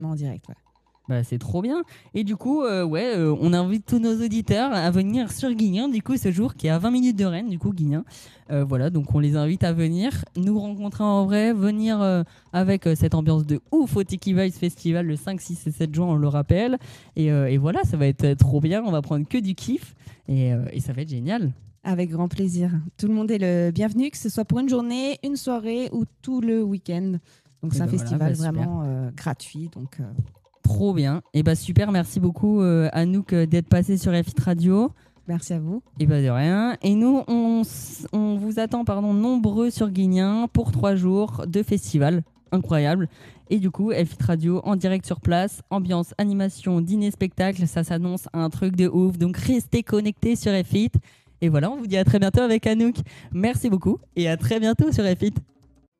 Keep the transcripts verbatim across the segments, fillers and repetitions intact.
En direct, ouais. Bah, c'est trop bien. Et du coup, euh, ouais, euh, on invite tous nos auditeurs à venir sur Guignan, du coup, ce jour qui est à vingt minutes de Rennes, du coup, Guignan. Euh, voilà, donc on les invite à venir nous rencontrer en vrai, venir euh, avec euh, cette ambiance de ouf au Tiki Vibes Festival le cinq, six et sept juin, on le rappelle. Et, euh, et voilà, ça va être euh, trop bien. On va prendre que du kiff et, euh, et ça va être génial. Avec grand plaisir. Tout le monde est le bienvenu, que ce soit pour une journée, une soirée ou tout le week-end. Donc, Et c'est un bah festival voilà, bah, vraiment euh, gratuit. Donc, euh... trop bien. Et bah super, merci beaucoup euh, Anouk euh, d'être passé sur F I T Radio. Merci à vous. Et bah de rien. Et nous, on, on vous attend pardon, nombreux sur Guignan pour trois jours de festival. Incroyable. Et du coup, F I T Radio en direct sur place. Ambiance, animation, dîner, spectacle. Ça s'annonce un truc de ouf. Donc restez connectés sur F I T. Et voilà, on vous dit à très bientôt avec Anouk. Merci beaucoup et à très bientôt sur F I T.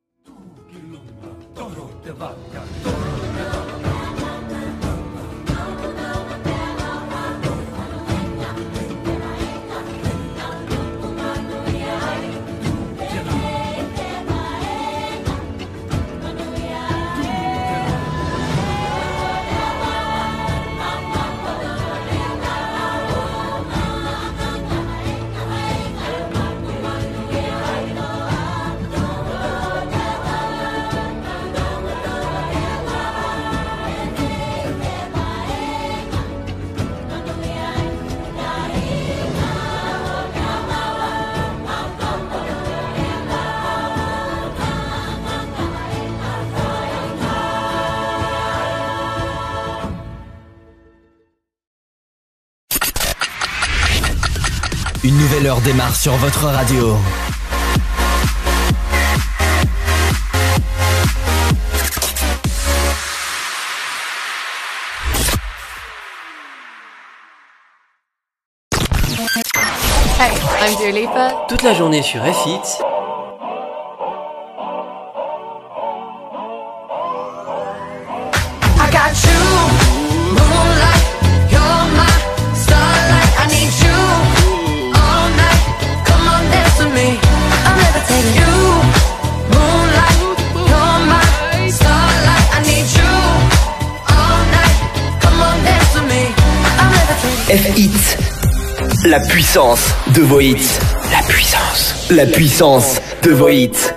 Une nouvelle heure démarre sur votre radio. Hey, I'm Dua Lipa. Toute la journée sur F I T. F I T, la puissance de vos hits. La puissance. La puissance de vos hits.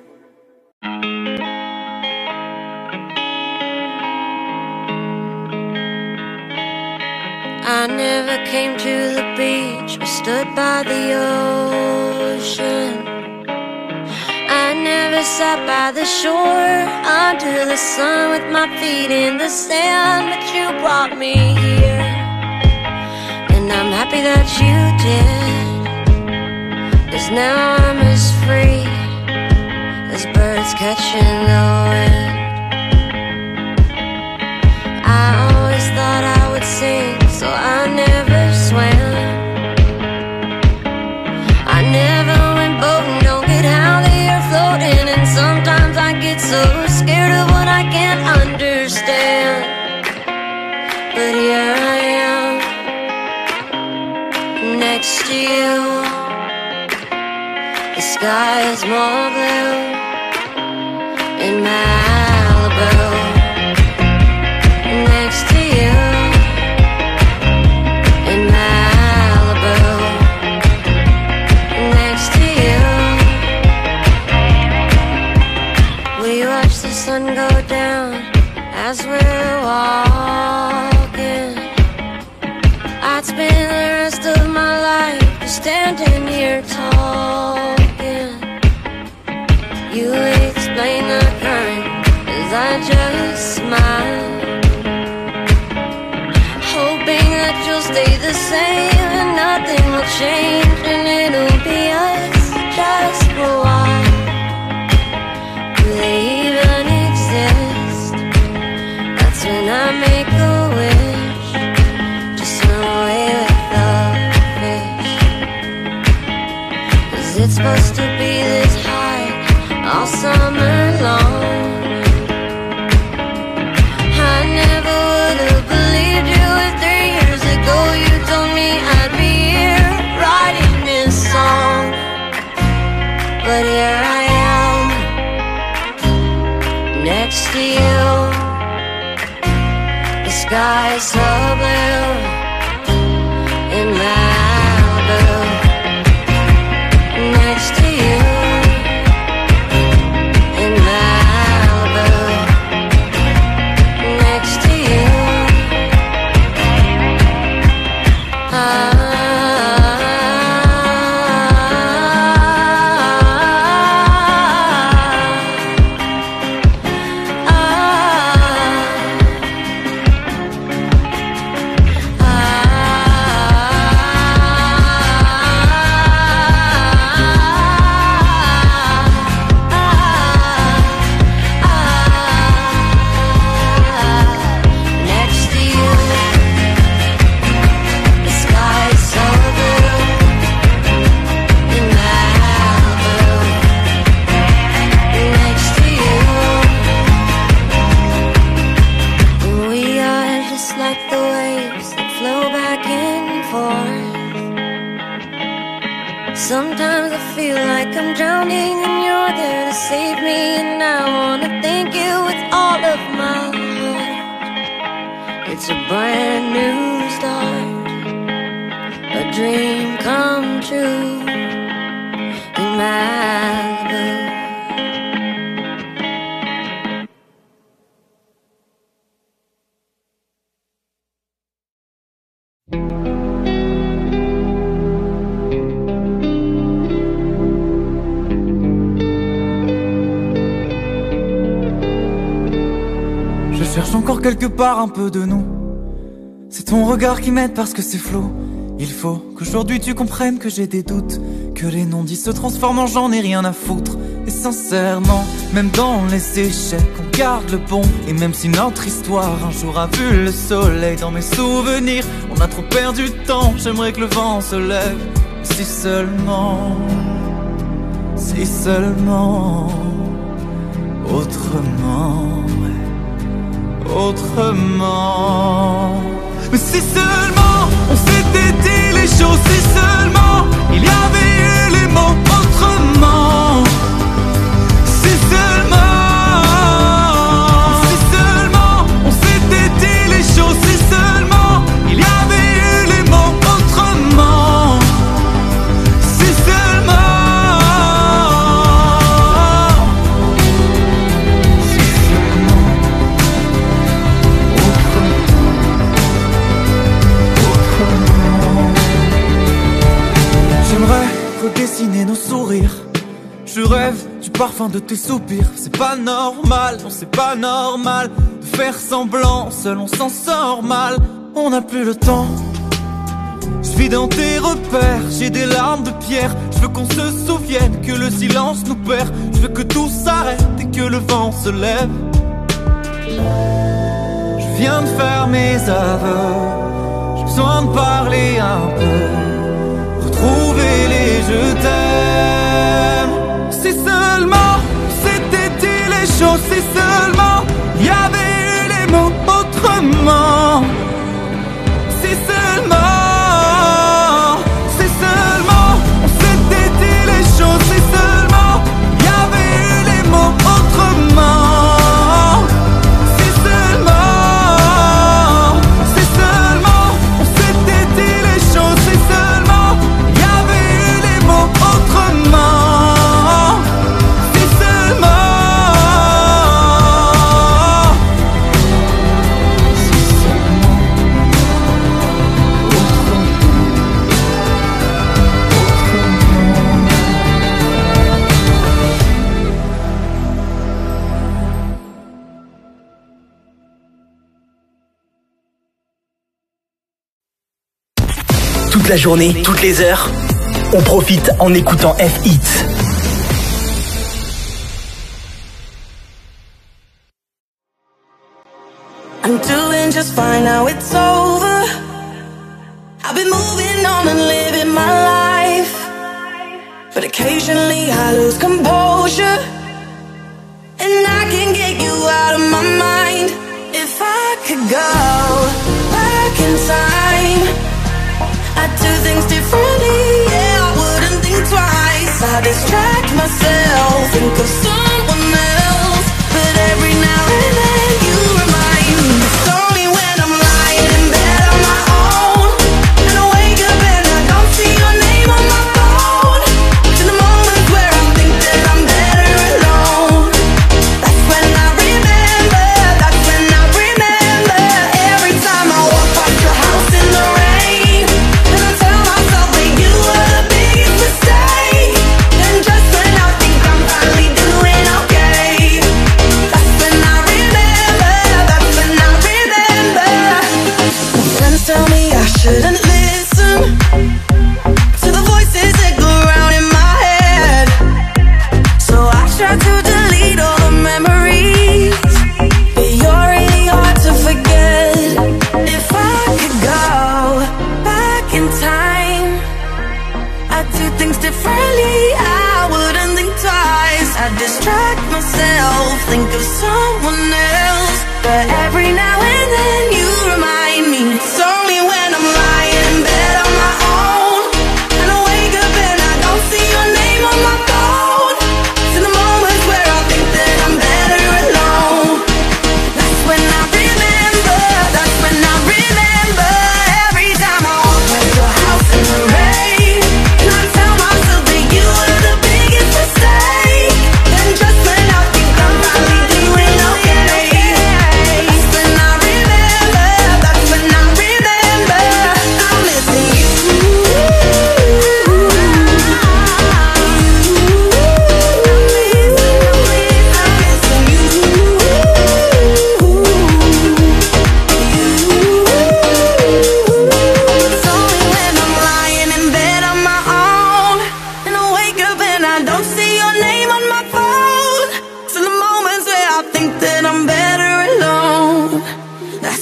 I never came to the beach or stood by the ocean. I never sat by the shore under the sun with my feet in the sand, but you brought me here. And I'm happy that you did, 'cause now I'm as free as birds catching the wind. I always thought I would sing, so I never swam. I never went boating, don't get out there floating. And sometimes I get so scared of what I can't understand. But here I am, next to you. The sky is more blue in Malibu. Next to you in Malibu. Next to you. We watch the sun go down as we're walking. I'd spend the rest of my life just standing here talking. You explain the current as I just smile, hoping that you'll stay the same and nothing will change, and it'll be us just for a while. Do they even exist? That's when I make a wish to swim away with the fish. 'Cause it's supposed to be this high all summer long. I never would have believed you if three years ago you told me I'd be here writing this song. But here I am, next to you sky's so blue in Malibu, next to you in Malibu, next to you. Ah. Sometimes I feel like I'm drowning and you're there to save me, and I wanna thank you with all of my heart. It's a brand new start, a dream come true in Malibu. Cherche encore quelque part un peu de nous. C'est ton regard qui m'aide parce que c'est flou. Il faut qu'aujourd'hui tu comprennes que j'ai des doutes, que les non-dits se transforment en j'en ai rien à foutre. Et sincèrement, même dans les échecs, on garde le bon. Et même si notre histoire un jour a vu le soleil, dans mes souvenirs, on a trop perdu de temps. J'aimerais que le vent se lève. Si seulement, si seulement, autrement, autrement. Mais si seulement on s'était dit les choses, si seulement il y avait eu les mots autrement. Si seulement, si seulement on s'était dit les choses, si seulement il y avait eu les mots autrement. Si seulement. Redessiner nos sourires. Je rêve du parfum de tes soupirs. C'est pas normal, non c'est pas normal de faire semblant, seul on s'en sort mal. On n'a plus le temps. Je vis dans tes repères, j'ai des larmes de pierre. Je veux qu'on se souvienne que le silence nous perd. Je veux que tout s'arrête et que le vent se lève. Je viens de faire mes aveux, j'ai besoin de parler un peu, retrouver les je t'aime. Si seulement c'était dit les choses, si seulement il y avait eu les mots autrement. Si seulement, si seulement on s'était dit les choses, si seulement il y avait eu les mots autrement. Si seulement, si seulement on s'était dit les choses, si seulement il y avait eu les mots autrement. Si seulement, si seulement Toute la journée, toutes les heures, on profite en écoutant F-Hits. I'm doing just fine now it's over. I've been moving on and living my life, but occasionally I lose composure, and I can't get you out of my mind. If I could go back in time, I'd do things differently, yeah, I wouldn't think twice. I distract myself, think of someone else, but every now and then you remind me it's only when I'm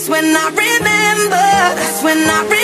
That's when I remember. That's when I remember.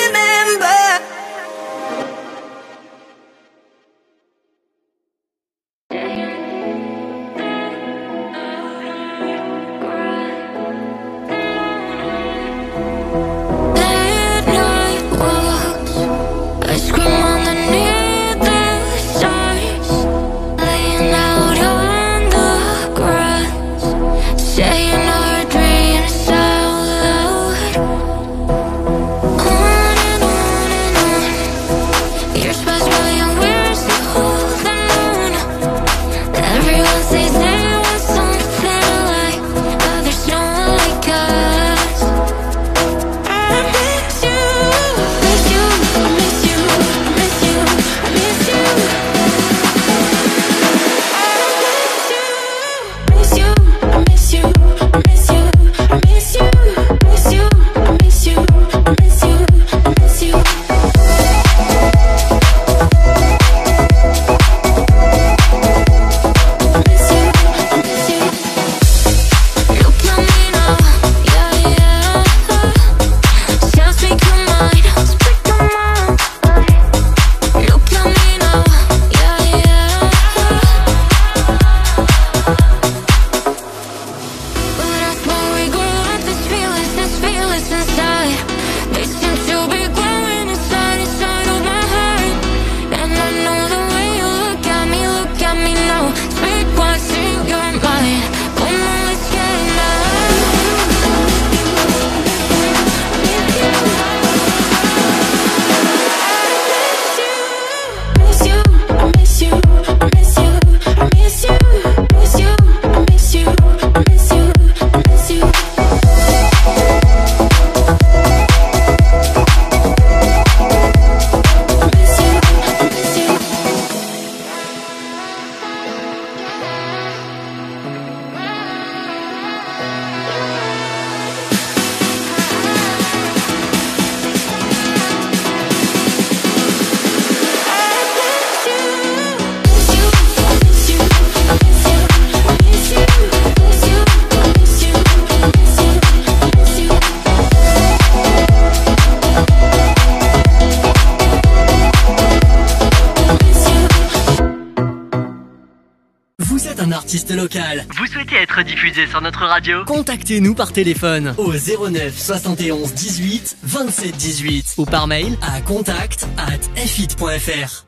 Artiste local. Vous souhaitez être diffusé sur notre radio? Contactez-nous par téléphone au zéro neuf soixante et onze dix-huit vingt-sept dix-huit ou par mail à contact arobase f i t point f r.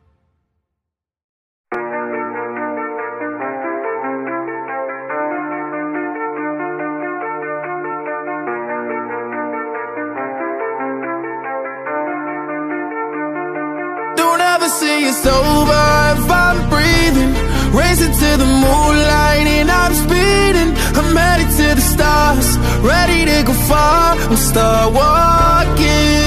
Don't ever say it's over if I'm breathing. Racing to the moonlight and I'm speeding. I'm headed to the stars, ready to go far. We'll start walking.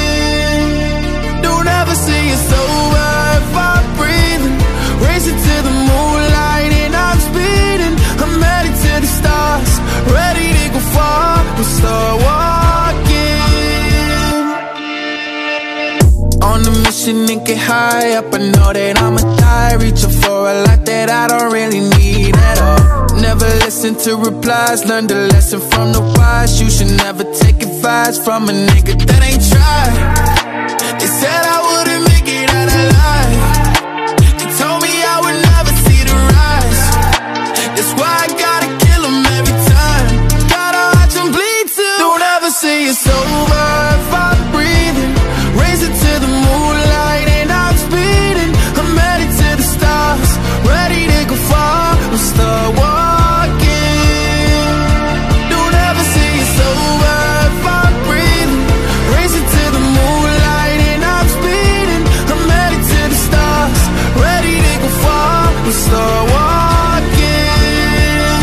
Don't ever say it's over if I'm breathing. Racing to the moonlight and I'm speeding. I'm headed to the stars, ready to go far. We'll start walking. On a mission and get high up, I know that I'ma die. Reaching for a life that I don't really need at all. Never listen to replies, learn the lesson from the wise. You should never take advice from a nigga that ain't tried. They said I wouldn't make it out alive. They told me I would never see the rise. That's why I gotta kill them every time. Gotta watch them bleed too. Don't ever say it's over if I'm breathing. Racing to the moonlight and I'm speeding. I'm headed to the stars, ready to go far. We'll start walking. Don't ever say it's over if I'm breathing. Racing to the moonlight and I'm speeding. I'm headed to the stars, ready to go far. We'll start walking.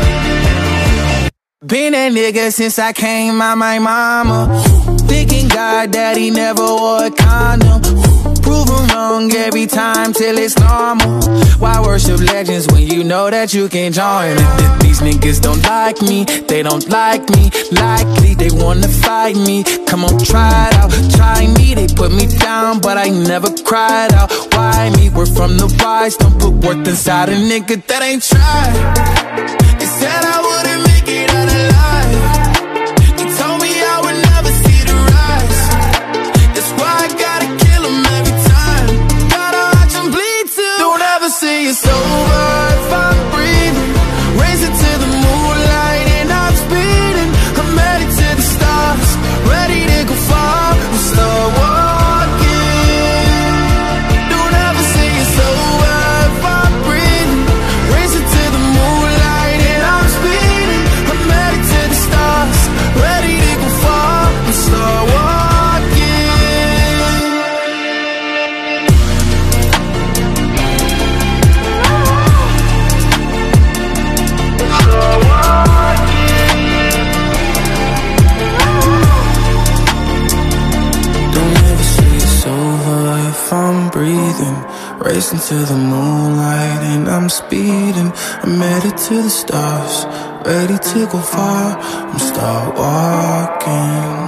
Been that nigga since I came out my mama. Thinking God that he never wore a condom. Proven wrong every time till it's normal. Why worship legends when you know that you can join? These niggas don't like me, they don't like me. Likely they wanna fight me. Come on, try it out, try me. They put me down, but I never cried out. Why me? We're from the wise. Don't put worth inside a nigga that ain't tried. They said I wouldn't make it out alive. They told me I racing to the moonlight, and I'm speeding. I'm headed to the stars, ready to go far. I'm start walking.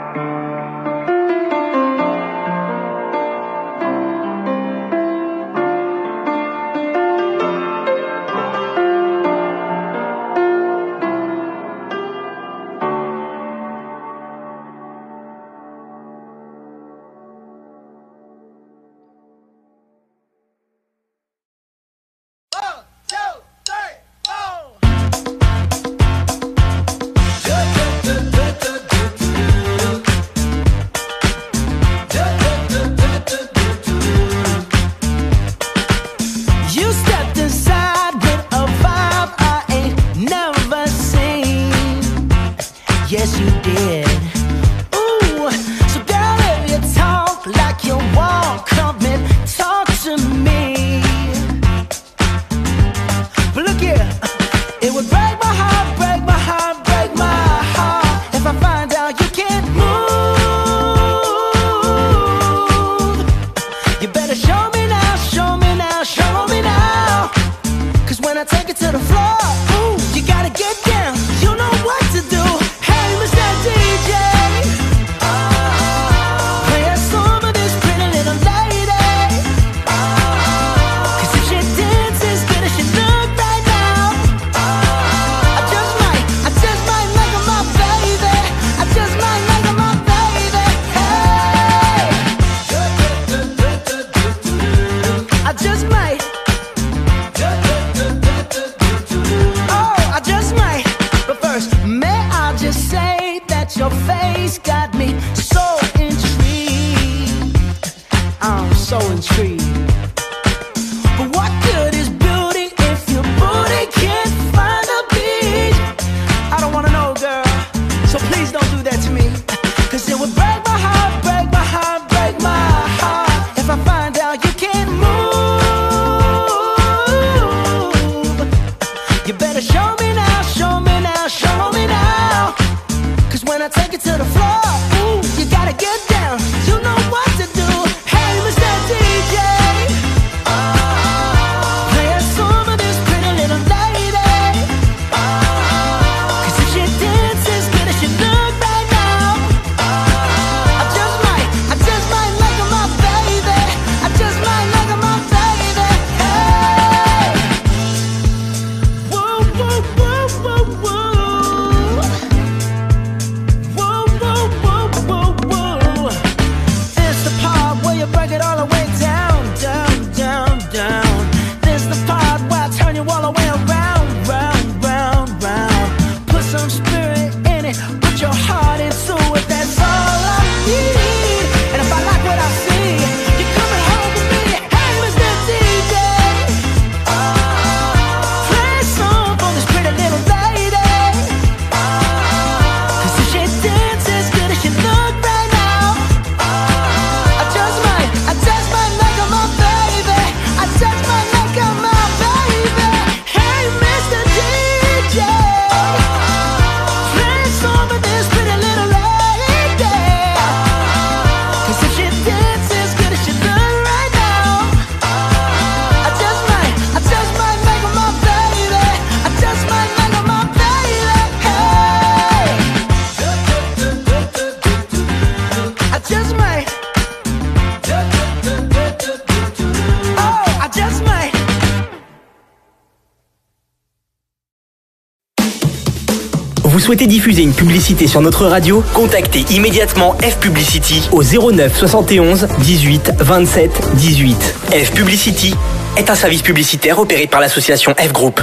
Vous souhaitez diffuser une publicité sur notre radio? Contactez immédiatement F Publicity au zéro neuf soixante et onze dix-huit vingt-sept dix-huit. F Publicity est un service publicitaire opéré par l'association F Group.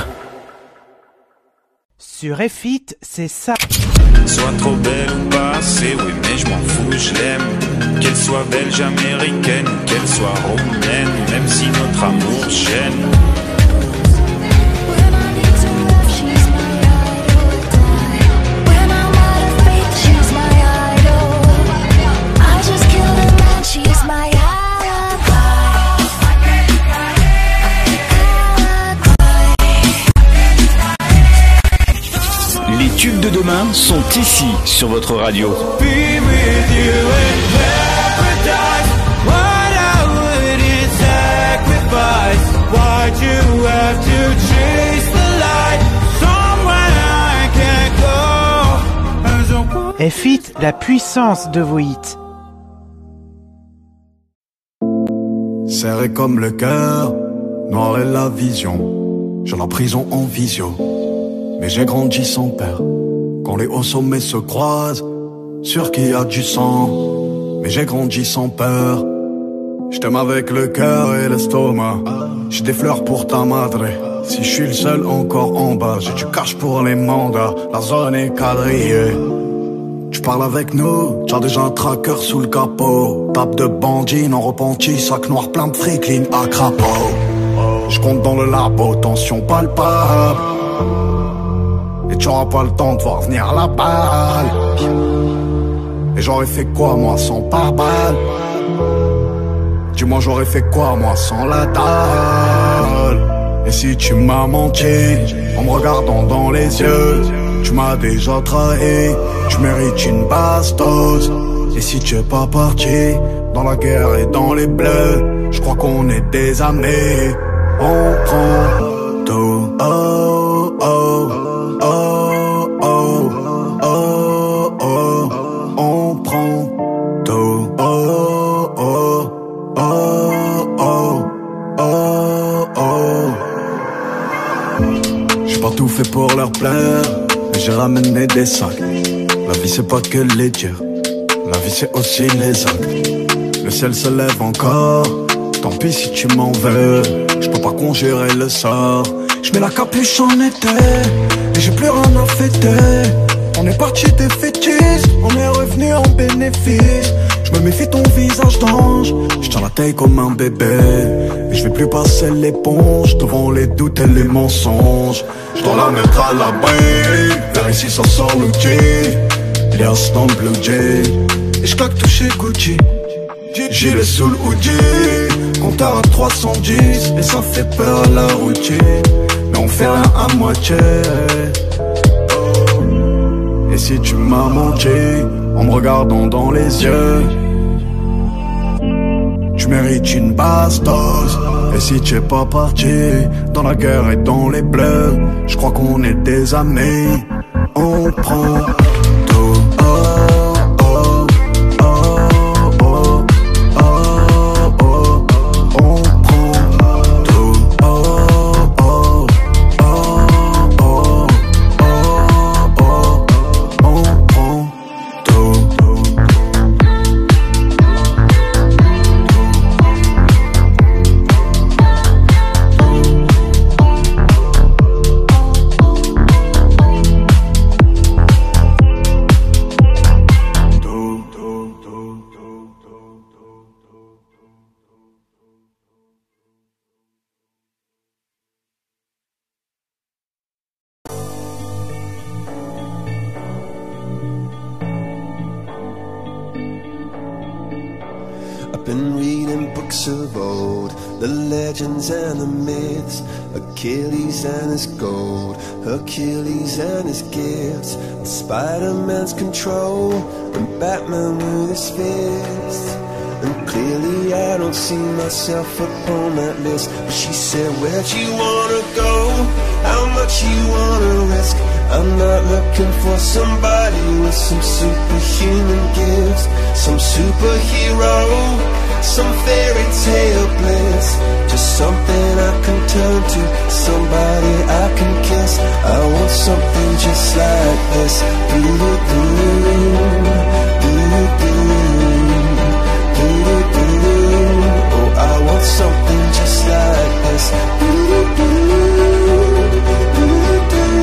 Sur F I T, c'est ça. Soit trop belle ou pas assez, oui mais je m'en fous, je l'aime. Qu'elle soit belge, américaine, qu'elle soit roumaine, même si notre amour gêne. Les tubes de demain sont ici sur votre radio. light, you have to chase the light somewhere I can't go. As a woman. F huit, la puissance de vos hits. Serré comme le cœur, noir est la vision. J'ai la prison en visio, mais j'ai grandi sans père. Quand les hauts sommets se croisent, sûr qu'il y a du sang, mais j'ai grandi sans peur. J't'aime avec le cœur et l'estomac. J'ai des fleurs pour ta madre. Si je suis le seul encore en bas, j'ai du cash pour les mandats. La zone est quadrillée. Tu parles avec nous, t'as déjà un tracker sous le capot. Tape de bandit non repenti, sac noir plein de fric, ligne à crapaud. Je compte dans le labo, tension palpable. Et tu auras pas le temps de voir venir la balle. Et j'aurais fait quoi moi sans pare-balles? Dis-moi j'aurais fait quoi moi sans la dalle? Et si tu m'as menti en me regardant dans les yeux, tu m'as déjà trahi, tu mérites une bastos. Et si tu es pas parti dans la guerre et dans les bleus, je crois qu'on est des amis. On prend tout, oh oh oh oh oh oh. On prend tout, oh oh oh oh oh oh. J'ai pas tout fait pour leur plaire, mais j'ai ramené des sacs. La vie c'est pas que les dires, la vie c'est aussi les actes. Le ciel se lève encore, tant pis si tu m'en veux. Je peux pas conjurer le sort. Je mets la capuche en été et j'ai plus rien à fêter. On est parti des fétiches, on est revenu en bénéfice. Je me méfie ton visage d'ange, je tiens la taille comme un bébé. Et je vais plus passer l'éponge devant les doutes et les mensonges. Je dois la mettre à l'abri, vers ici ça sort l'outil. Lias dans le blue jay, et je claque tout chez Gucci. Gilet sous le hoodie, compteur à trois cent dix, et ça fait peur à la routine. Mais on fait rien à moitié. Et si tu m'as menti en me regardant dans les yeux, tu mérites une bastos. Et si tu es pas parti dans la guerre et dans les bleus, je crois qu'on est des amis. On prend tout, oh oh oh oh oh oh. On prend tout, oh oh oh oh oh oh. On prend tout. Been reading books of old, the legends and the myths, Achilles and his gold, Hercules and his gifts, and Spider-Man's control, and Batman with his fists. And clearly I don't see myself upon that list. But she said, where'd you wanna go? How much you wanna risk? I'm not looking for somebody with some superhuman gifts, some superhero, some fairy tale bliss. Just something I can turn to, somebody I can kiss. I want something just like this. Doo-doo-doo, doo-doo-doo, doo-doo-doo. Oh, I want something just like this. Doo-doo-doo, doo-doo-doo.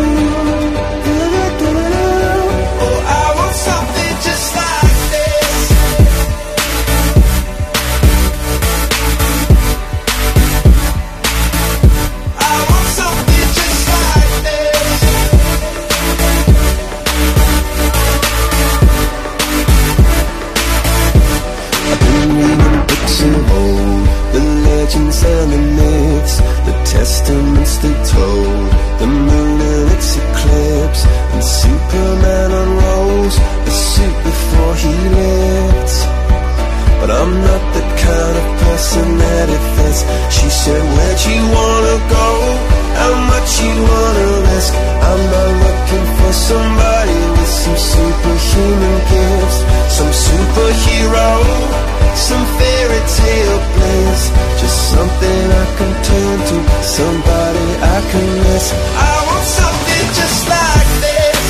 And the myths, the testaments they told, the moon and its eclipse, and Superman unrolls the suit before he lived. But I'm not the kind of person that it fits. She said, where'd you want superhero, some fairy tale bliss, just something I can turn to, somebody I can miss. I want something just like this.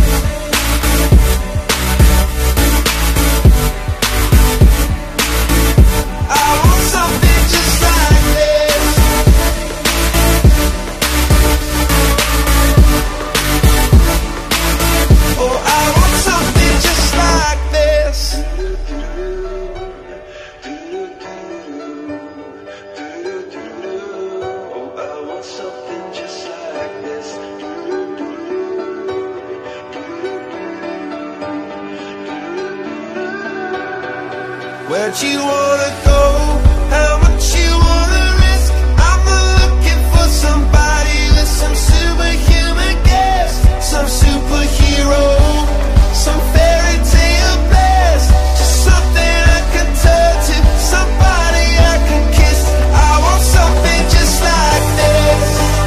I want something just like this. Oh, I want something just like this. Where'd you wanna go? How much you wanna risk? I'm looking for somebody with some superhuman gifts, some superhero, some fairy tale bliss, just something I can turn to, somebody I can kiss. I want something just like this.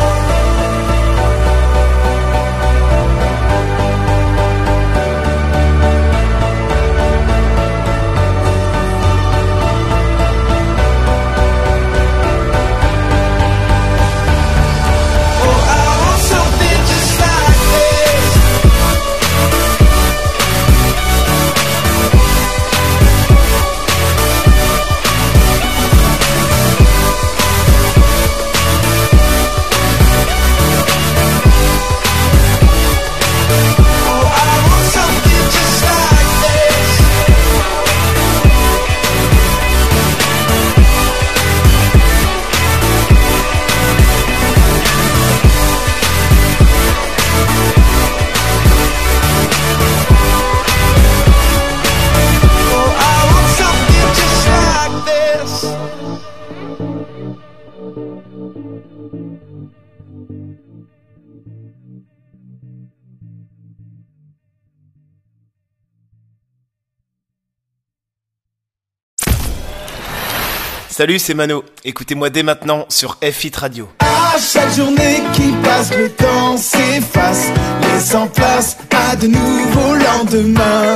Salut, c'est Mano. Écoutez-moi dès maintenant sur F I T Radio. À chaque journée qui passe, le temps s'efface, laissant place à de nouveaux lendemains.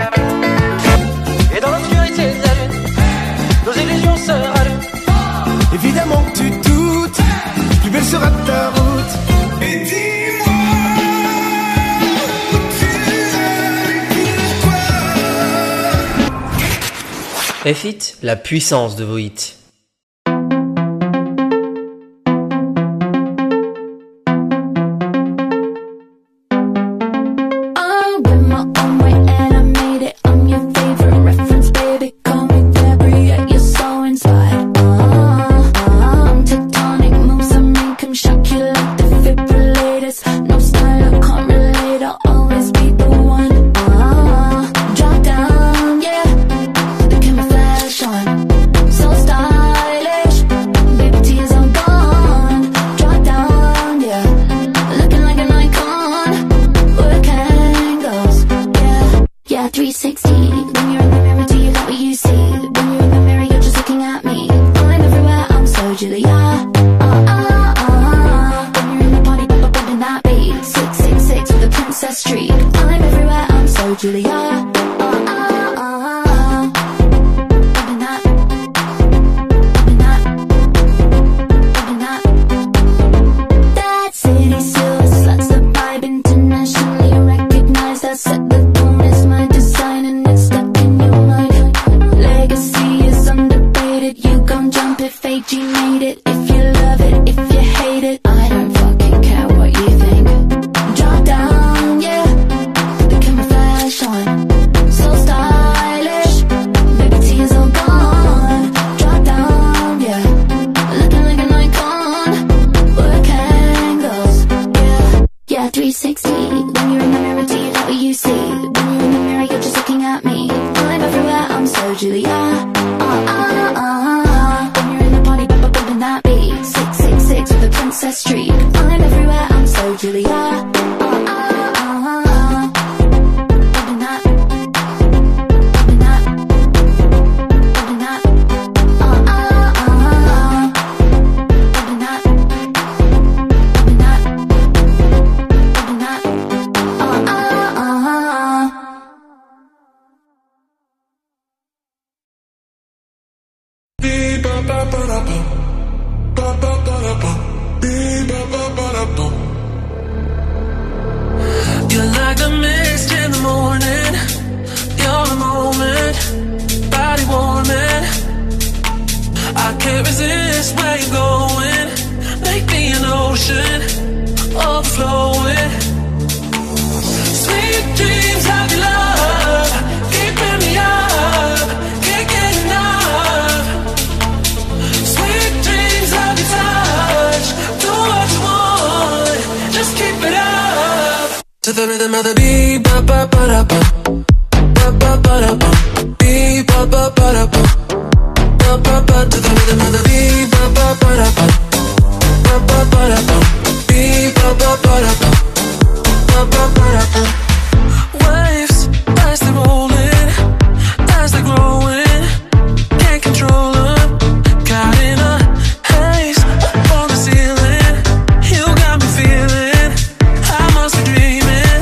Et dans l'obscurité de la lune, nos illusions se rallument. Évidemment que tu doutes, plus belle sera ta route. Et dis-moi où tu es, pourquoi. F I T, la puissance de vos hits. You're like the mist in the morning. You're the moment, body warming. I can't resist where you're going. Make me an ocean, overflowing. Sweet dreams of your love, keeping me up, can't get enough. Sweet dreams of your touch, do what you want, just keep it up. To the rhythm of the beat, ba ba ba da ba, ba ba ba da ba, beat ba ba ba da ba, ba ba ba. To the rhythm of the beat, ba ba ba da ba, ba ba ba da ba, beat ba ba ba da ba, ba ba ba da ba. Waves as they rolling, as they growing, can't control them. Caught in a haze up on the ceiling, you got me feeling I must be dreaming.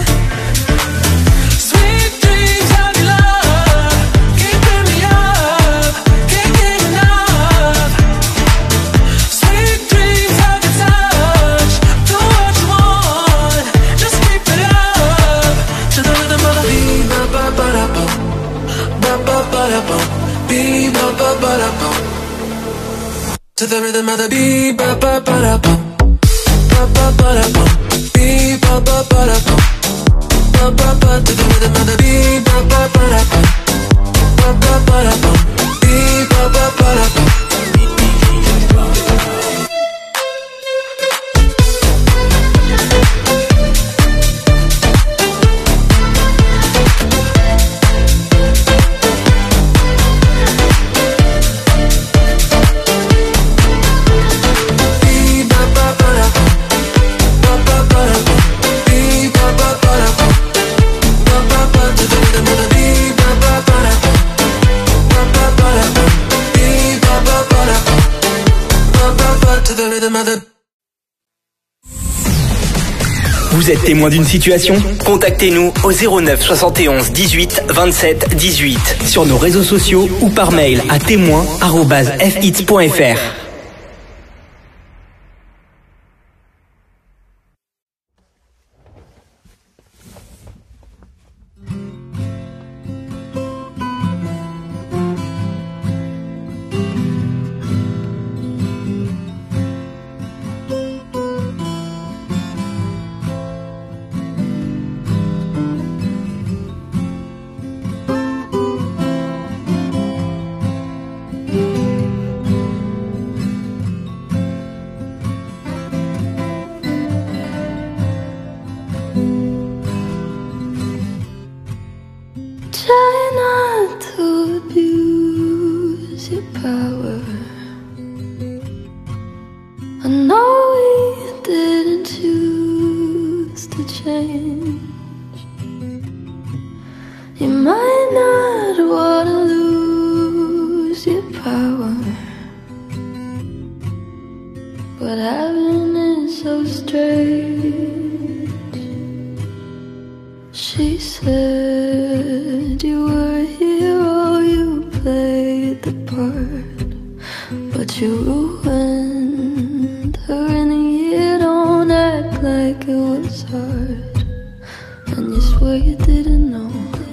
Sweet dreams of your love, keeping me up, can't get enough. Sweet dreams of your touch, do what you want, just keep it up. To the rhythm of the beat, ba ba ba da ba, ba ba ba da ba, beat ba ba ba da ba. To the rhythm of the beat, ba ba ba da ba, ba ba ba da ba, beat ba ba ba da ba, ba ba ba. To the rhythm of the beat, ba ba ba da ba, ba ba ba da ba, beat ba ba ba da ba. Vous êtes témoin d'une situation? Contactez-nous au zéro neuf soixante et onze dix-huit vingt-sept dix-huit sur nos réseaux sociaux ou par mail à témoin arobase f hits point f r. Try not to abuse your power. I know we didn't choose to change. You might not want to lose your power, but having it so strange. She said you were a hero, you played the part, but you ruined her in a year. Don't act like it was hard, and you swear you didn't know.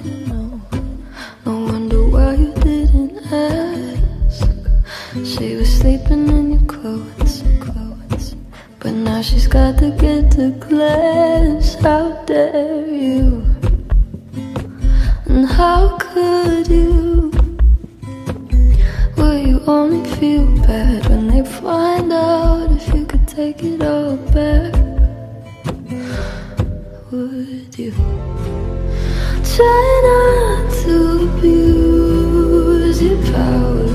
No wonder why you didn't ask. She was sleeping in your clothes, clothes, but now she's got to get to class. How dare you? And how could you? Will you only feel bad when they find out if you could take it all back? Would you try not to abuse your power?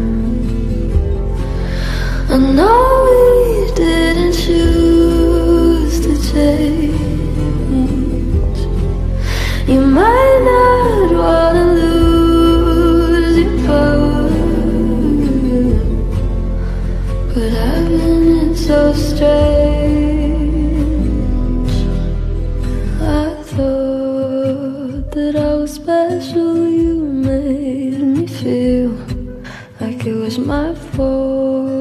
I know we didn't choose to change. You might not wanna lose your power, but having it so strange. I thought that I was special. You made me feel like it was my fault.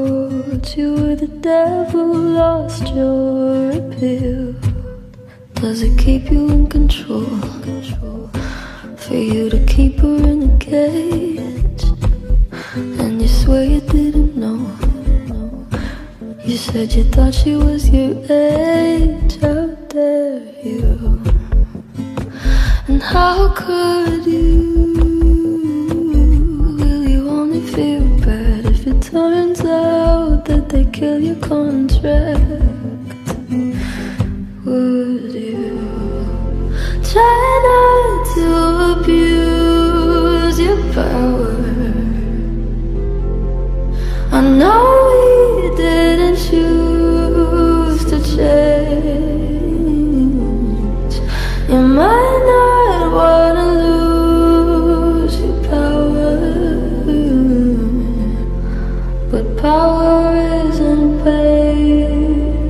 devil lost your appeal? Does it keep you in control? For you to keep her in a cage, and you swear you didn't know. You said you thought she was your age. How dare you? And how could you? Will you only feel bad if it turns out that they kill your contract? Would you try not to abuse your power? I know we didn't choose to change. You might not wanna lose your power, but power isn't pain.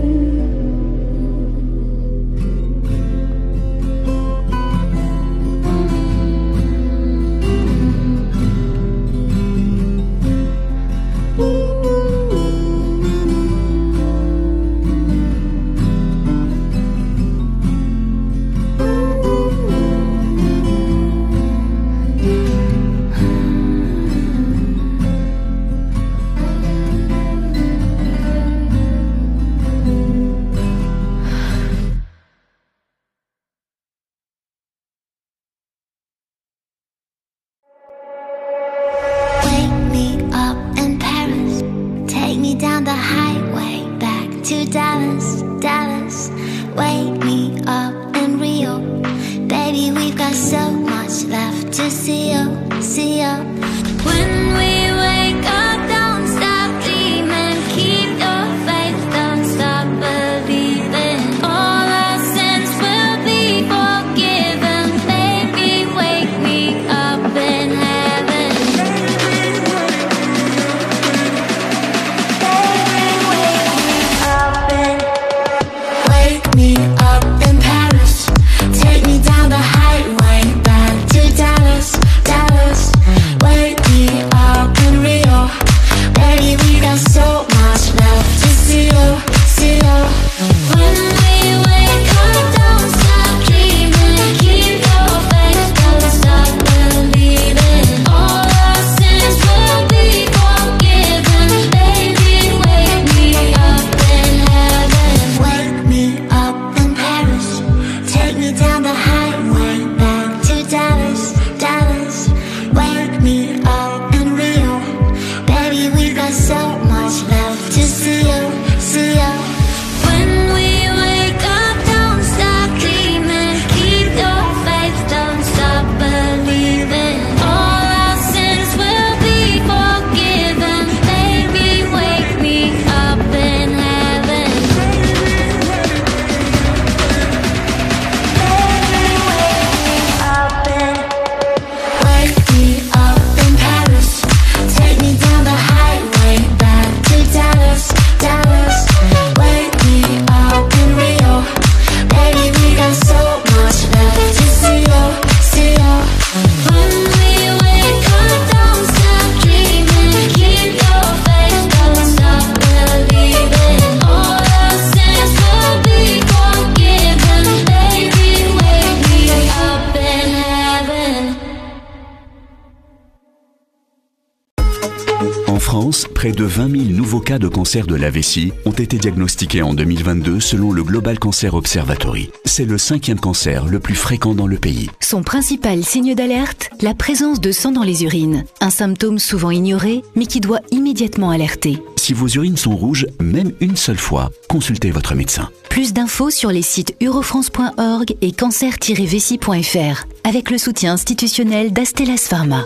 Près de vingt mille nouveaux cas de cancer de la vessie ont été diagnostiqués en deux mille vingt-deux selon le Global Cancer Observatory. C'est le cinquième cancer le plus fréquent dans le pays. Son principal signe d'alerte, la présence de sang dans les urines. Un symptôme souvent ignoré, mais qui doit immédiatement alerter. Si vos urines sont rouges, même une seule fois, consultez votre médecin. Plus d'infos sur les sites eurofrance point org et cancer tiret vessie point f r avec le soutien institutionnel d'Astellas Pharma.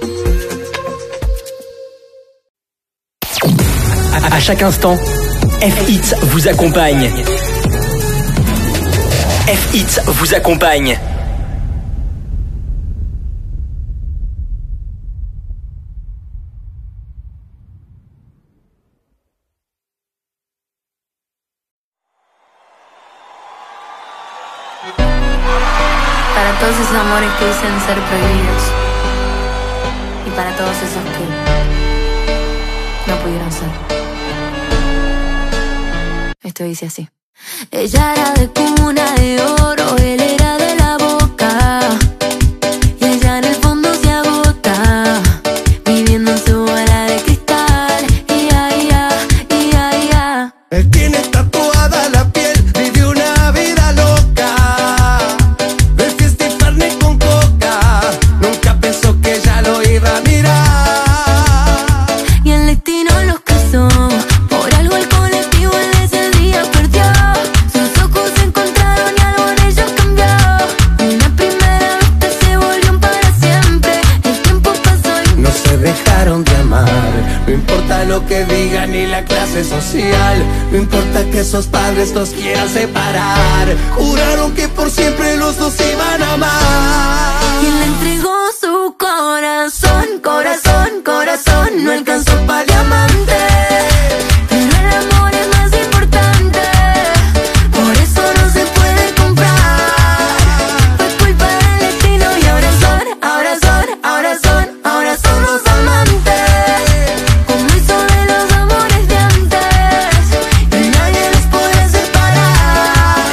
À chaque instant, F-Hits vous accompagne. F-Hits vous accompagne. Para todos esos amores que dicen ser prohibidos y para todos esos que no pudieron ser. Esto dice así. Ella era de cuna de oro, él era de la boca, y ella en el fondo se agota, viviendo en su bola de cristal. Ia, ia, ia, ia. Él tiene tatuada la piel, vive una vida loca, de fiesta y carne con coca. Nunca pensó que ella lo iba a mirar, y el destino los casó. Por algo el colectivo en ese día perdió. Sus ojos se encontraron y algo en ellos cambió. Una primera vista se volvió para siempre. El tiempo pasó y no se dejaron de amar. No importa lo que digan ni la clase social, no importa que esos padres los quieran separar. Juraron que por siempre los dos se iban a amar. y le entregó su corazón, corazón, corazón. No alcanzó para diamante, pero el amor es más importante. Por eso no se puede comprar. Fue culpa del destino y ahora son, ahora son, ahora son, ahora son los amantes. Como hizo de los amores de antes, y nadie los puede separar.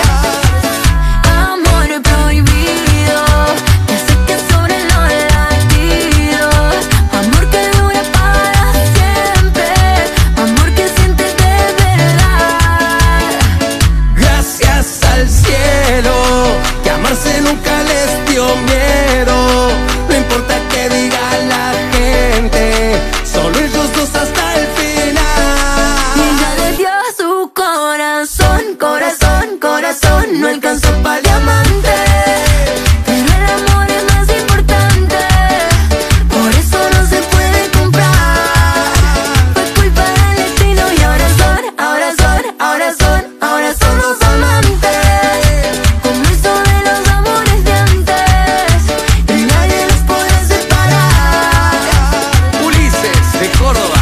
Amor prohibido, que hace que sobren los latidos. Amor que dura para siempre, amor que sientes de verdad. Gracias al cielo, que amarse nunca les dio miedo. No importa que diga la gente, solo ellos dos hasta el final. Y ella le dio su corazón, corazón, corazón. No alcanzó para diamante, pero el amor es más importante. Por eso no se puede comprar. Fue culpa del destino y ahora son, ahora son, ahora son, ahora son los amantes. Como hizo de los amores de antes, y nadie los puede separar. Ulises de Córdoba.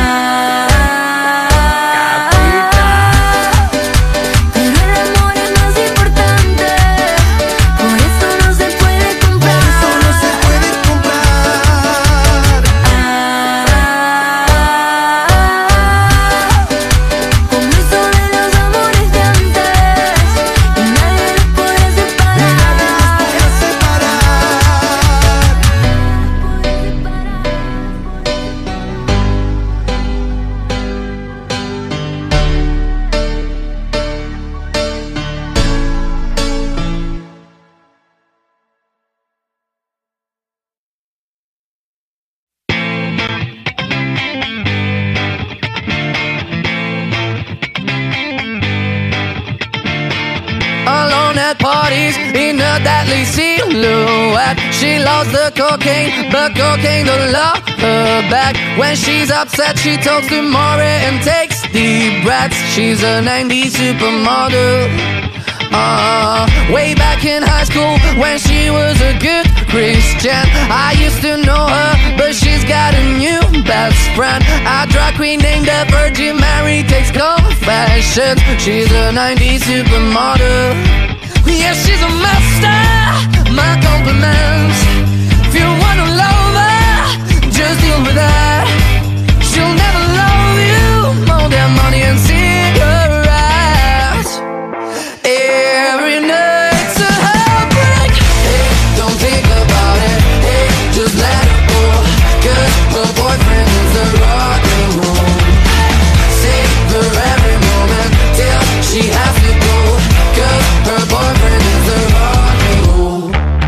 Pero el amor es más importante, por eso no se puede comprar. Eso no se puede comprar. Como hizo de los amores de antes, y nadie los puede separar. Alone at parties in a deadly silhouette. She loves the cocaine, but cocaine don't love her back. When she's upset, she talks to Maury and takes deep breaths. She's a nineties supermodel. Uh, way back in high school when she was a good Christian, I used to know her, but she's got a new best friend. A drag queen named the Virgin Mary takes confessions. She's a nineties supermodel. Yeah, she's a master, my compliments. If you wanna love her, just deal with her. She'll never love you more than money and cigarettes. Every night's a heartbreak. Hey, don't think about it. Hey, just let it go. Cause her boyfriend is a rock and roll. Savor every moment till she has to go. Cause her boyfriend is a rock and roll.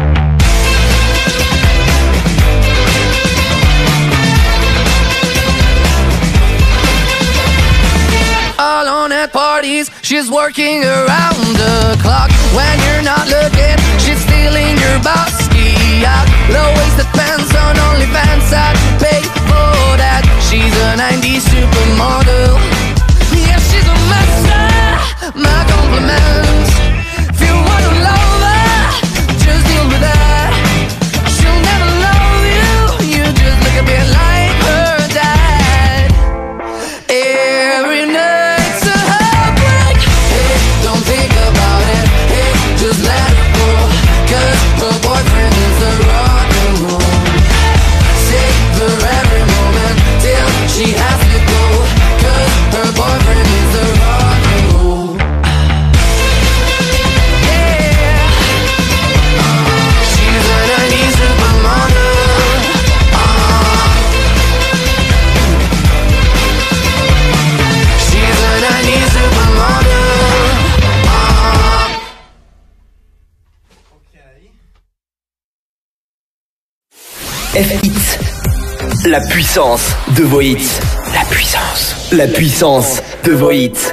Alone at parties, she's working around the clock. When you're not looking, she's stealing your bossy out. Low-waisted pants on OnlyFans, I'd pay for that. She's a nineties supermodel. Yeah, she's a master, my compliments. If you wanna love her, just deal with her. She'll never love you, you just look a bit like her dad. Every night's a heartbreak. Hey, don't think about it. Hey, just let it go. Cause her boyfriend is a rock and roll. F-Hits. La puissance de vos hits. La puissance. La puissance de vos hits.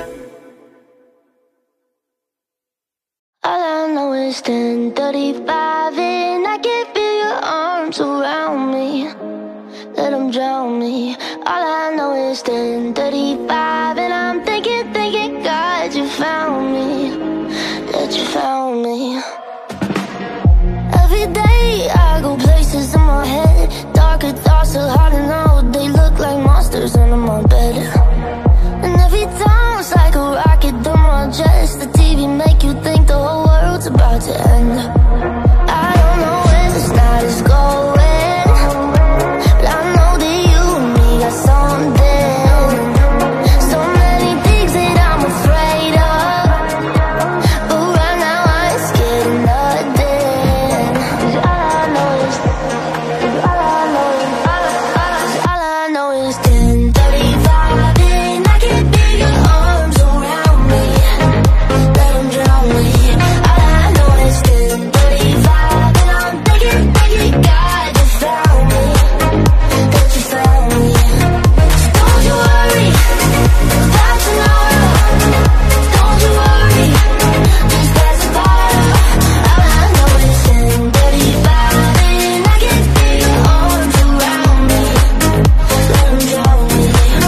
All I know is ten thirty-five and I can feel your arms around me. Let them drown me. All I know is ten thirty-five and I'm thinking, thinking, God, you found me. That you found me. Every day I go places in my head. Darker thoughts are hard to know. They look like monsters under my bed. And every time it's like a rocket through my chest. The T V make you think the whole world's about to end. I don't know where this night is going, but I know that you and me got something. So many things that I'm afraid of, but right now I ain't scared of nothing. 'Cause all I know is, all I know is, all I, all I know is ten thirty-five and I can feel your arms around me. Let them drown me. All I know is ten thirty-five and I'm thinking, thinking, God, you found me. That you found me. Don't you worry about tomorrow. Don't you worry, just pass the bottle. All I know is ten thirty-five and I can feel your arms around me. Let them drown me.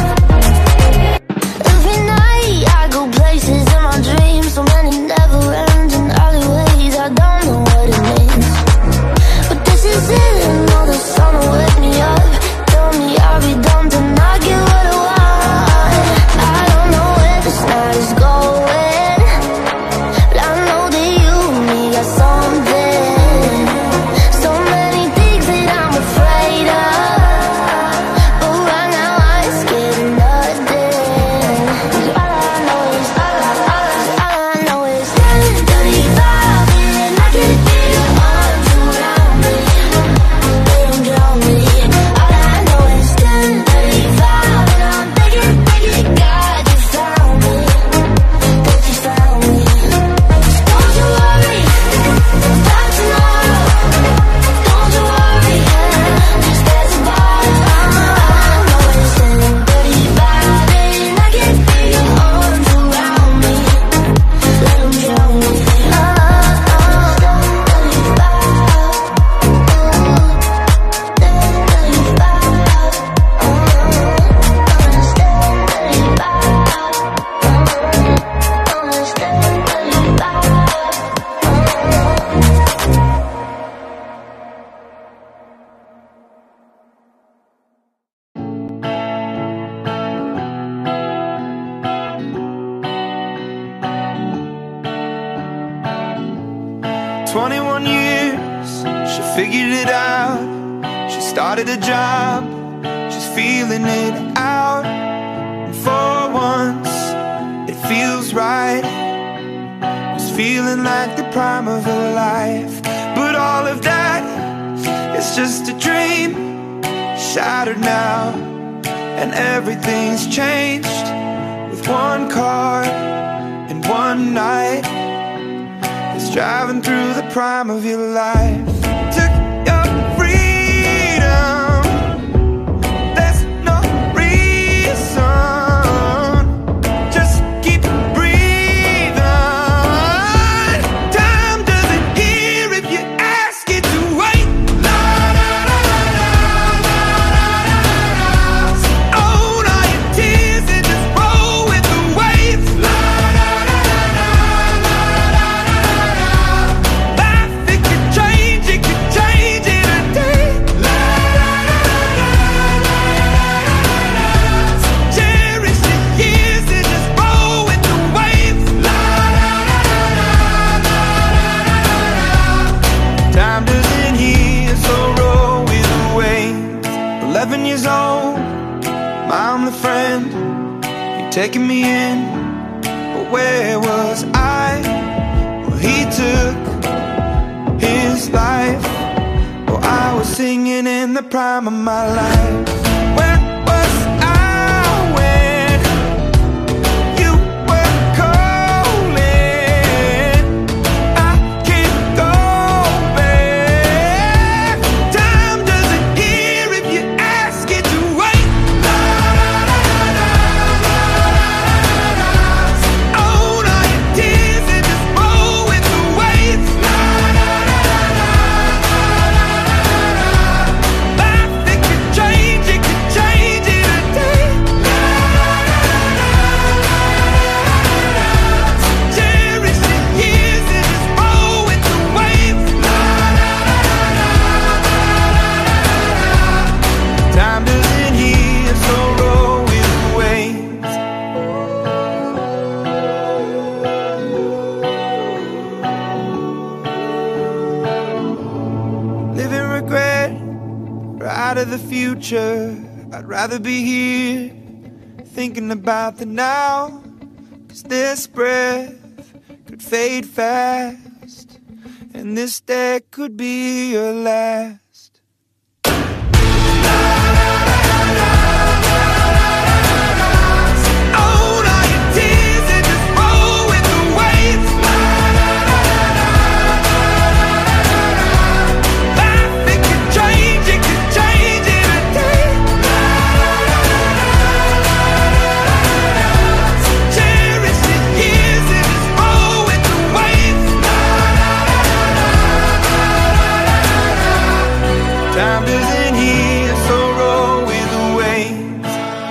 Every night I go places in my dreams. So many never-ending alleyways. I don't know what it means, but this is it. And all the sun will wake me up. Tell me I'll be done to not get what I want. I don't know where this night is going, but I know that you and me got something. So many things that I'm afraid of, but right now I ain't scared of nothing. 'Cause all I know is, all I, all I, all I know is ten thirty-five and I can feel your arms around me. Let them drown me. All I know is ten thirty-five and I'm thinking, thinking, God, you found me. That you found me. Don't you worry about tomorrow. Don't you worry, just pass the bottle. All I know is ten thirty-five and I can feel your arms around me. Let them drown me. Oh, oh, ten twenty-one years, she figured it out. She started a job, she's feeling it out. And for once, it feels right. It's feeling like the prime of her life. But all of that is just a dream, shattered now. And everything's changed with one car and one night. It's driving through the prime of your life. Took your freedom, there's no reason. Just keep breathing. Time doesn't hear if you ask it to wait. La la la la la la la. Own all your tears and just roll with the waves. La la la la la la la la. Life, it could change, it could change in a day. La la la la la la la. Cherish the years and just roll with the waves. La la la la la la. Time doesn't heal, so roll with the waves. Eleven years old, I'm the friend. You're taking me in, but where was I? Well, he took his life. Oh, I was singing in the prime of my life. Where was I when you were calling? I can't go back. Time doesn't heal. or out of the future. I'd rather be here, thinking about the now. 'Cause this breath could fade fast, and this day could be your last. Time isn't here, so roll with the waves.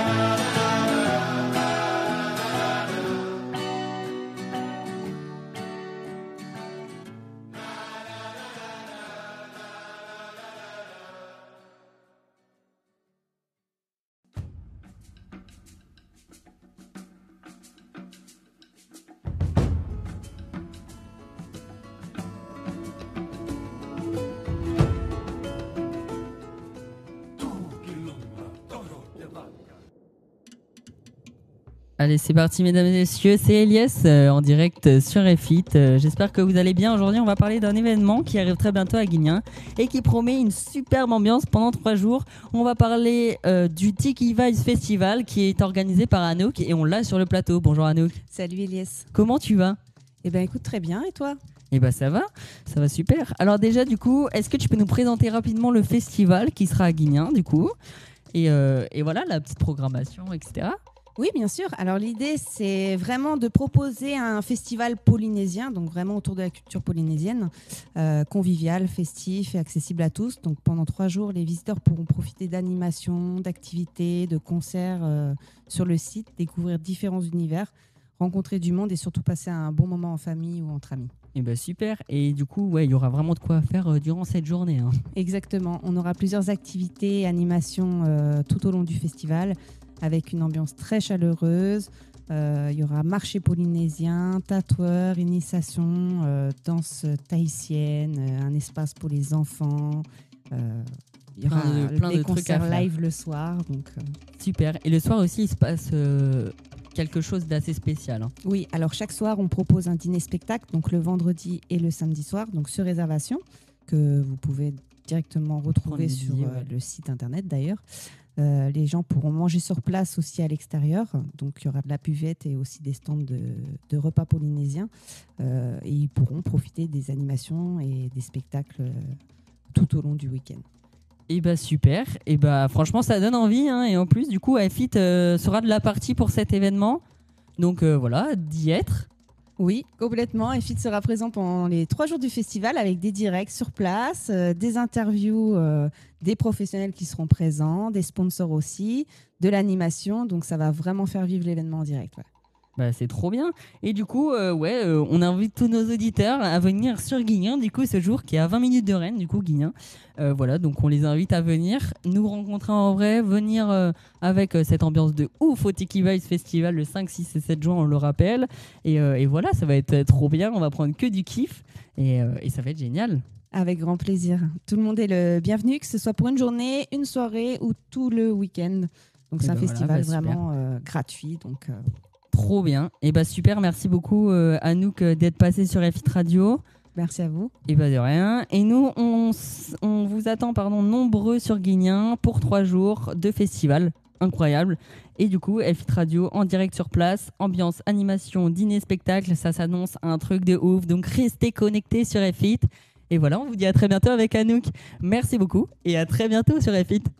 Allez, c'est parti, mesdames et messieurs, c'est Elias euh, en direct sur F I T. Euh, j'espère que vous allez bien. Aujourd'hui, on va parler d'un événement qui arrive très bientôt à Guignin et qui promet une superbe ambiance pendant trois jours. On va parler euh, du Tiki Vibes Festival qui est organisé par Anouk et on l'a sur le plateau. Bonjour Anouk. Salut Elias. Comment tu vas ? Eh ben écoute, très bien, et toi ? Eh ben ça va, ça va super. Alors déjà, du coup, est-ce que tu peux nous présenter rapidement le festival qui sera à Guignin, du coup et, euh, et voilà, la petite programmation, et cetera. Oui, bien sûr. Alors l'idée, c'est vraiment de proposer un festival polynésien, donc vraiment autour de la culture polynésienne, euh, convivial, festif et accessible à tous. Donc pendant trois jours, les visiteurs pourront profiter d'animations, d'activités, de concerts euh, sur le site, découvrir différents univers, rencontrer du monde et surtout passer un bon moment en famille ou entre amis. Eh ben super. Et du coup, ouais, il y aura vraiment de quoi faire euh, durant cette journée. Hein. Exactement. On aura plusieurs activités et animations euh, tout au long du festival, avec une ambiance très chaleureuse. Euh, il y aura marché polynésien, tatoueur, initiation, euh, danse tahitienne, euh, un espace pour les enfants. Euh, il y aura plein de, plein des de concerts trucs à live faire. le soir. Donc, euh... Super. Et le soir aussi, il se passe euh, quelque chose d'assez spécial. Hein. Oui, alors chaque soir, on propose un dîner-spectacle, donc le vendredi et le samedi soir, donc sur réservation, que vous pouvez directement retrouver sur billets, euh, ouais. le site internet d'ailleurs. Euh, les gens pourront manger sur place aussi à l'extérieur. Donc, il y aura de la buvette et aussi des stands de, de repas polynésiens. Euh, et ils pourront profiter des animations et des spectacles euh, tout au long du week-end. Et bah super. Et bah franchement, ça donne envie. Hein. Et en plus, du coup, F I T euh, sera de la partie pour cet événement. Donc euh, voilà, d'y être. Oui, complètement. F I T sera présent pendant les trois jours du festival avec des directs sur place, euh, des interviews euh, des professionnels qui seront présents, des sponsors aussi, de l'animation. Donc, ça va vraiment faire vivre l'événement en direct. Ouais. Bah, c'est trop bien. Et du coup, euh, ouais, euh, on invite tous nos auditeurs à venir sur Guignin, du coup, ce jour qui est à vingt minutes de Rennes, du coup, Guignin. Euh, voilà, donc on les invite à venir nous rencontrer en vrai, venir euh, avec euh, cette ambiance de ouf au Tiki Vibes Festival le cinq, six et sept juin, on le rappelle. Et, euh, et voilà, ça va être trop bien. On va prendre que du kiff et, euh, et ça va être génial. Avec grand plaisir. Tout le monde est le bienvenu, que ce soit pour une journée, une soirée ou tout le week-end. Donc, et c'est ben un festival voilà, bah, vraiment euh, gratuit. Donc, euh... trop bien. Et bah super, merci beaucoup euh, Anouk d'être passée sur F I T Radio. Merci à vous. Et bah de rien. Et nous, on, on vous attend pardon, nombreux sur Guignin pour trois jours de festival. Incroyable. Et du coup, F I T Radio en direct sur place. Ambiance, animation, dîner, spectacle. Ça s'annonce un truc de ouf. Donc restez connectés sur F I T. Et voilà, on vous dit à très bientôt avec Anouk. Merci beaucoup et à très bientôt sur F I T.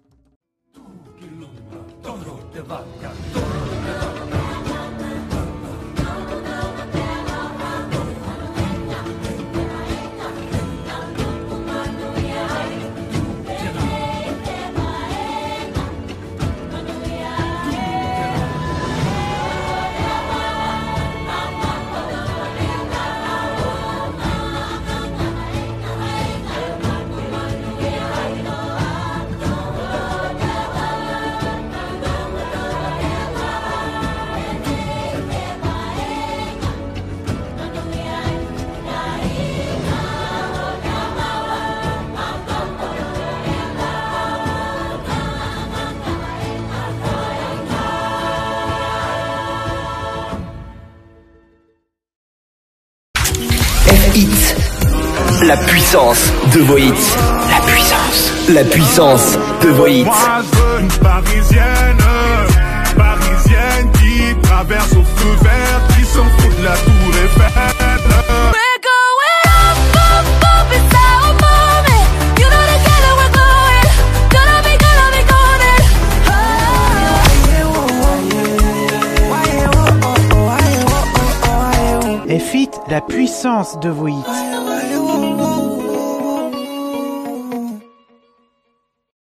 la puissance de vos hits. La puissance, la puissance de vos hits. Moi je veux une parisienne, parisienne qui traverse au feu vert, qui s'en fout de la tour Eiffel. We're going up, up, up inside our moment. You know together we're going. Gonna be, gonna be golden. F H I T, la puissance de vos hits.